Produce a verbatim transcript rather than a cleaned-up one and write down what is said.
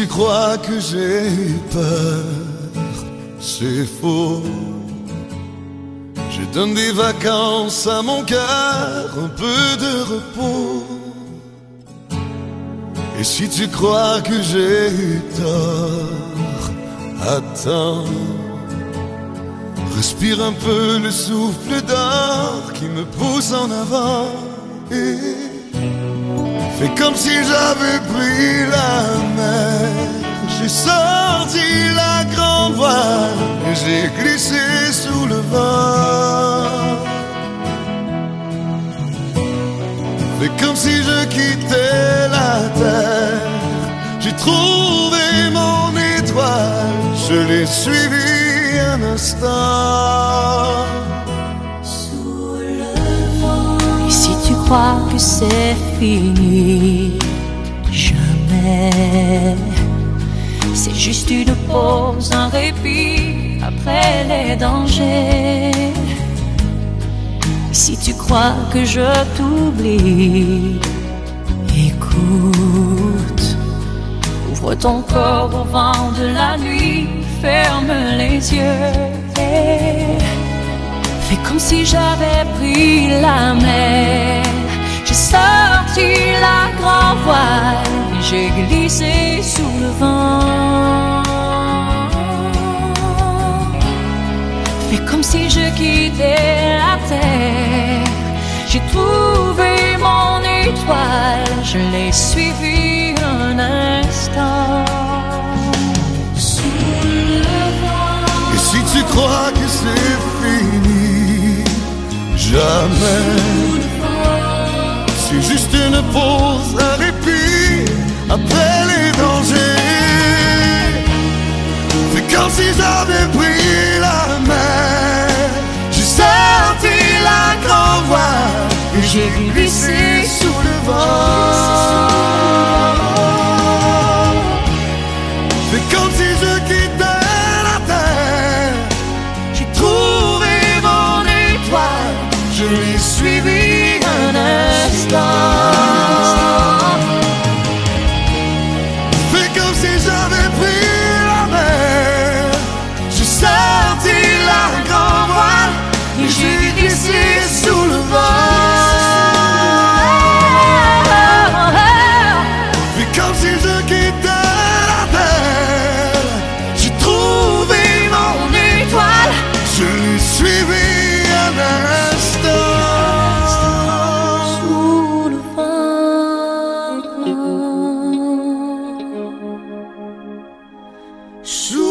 tu crois que j'ai eu peur, c'est faux. Je donne des vacances à mon cœur, un peu de repos. Et si tu crois que j'ai eu tort, attends. Respire un peu le souffle d'or qui me pousse en avant. Et fais comme si j'avais pris la mer. J'ai sorti la grande voile et j'ai glissé sous le vent. Fais comme si je quittais la terre. J'ai trouvé mon étoile, je l'ai suivie un instant. Sous le vent. Et si tu crois que c'est fini, jamais. C'est juste une pause, un répit après les dangers. Et si tu crois que je t'oublie, écoute. Ouvre ton corps au vent de la nuit, ferme les yeux et fais comme si j'avais pris la mer. J'ai sorti la grande voile et j'ai glissé sous le vent. Fais comme si je quittais la terre. J'ai trouvé mon étoile, je l'ai suivie un instant. Sous le vent. Et si tu crois que c'est fini, jamais. C'est juste une pause, un répit après les dangers. C'est comme si j'avais pris la mer. J'ai sorti la grande voile et j'ai glissé sous le vent. C'est comme si je quittais la terre. J'ai trouvé mon étoile, je l'ai suivi un instant. C'est comme si j'avais pris la mer. J'ai sorti la grande voile et j'ai glissé sous le vent. C'est comme si je quittais la terre. J'ai trouvé mon étoile, je l'ai suivi un instant. Sous le vent. Sous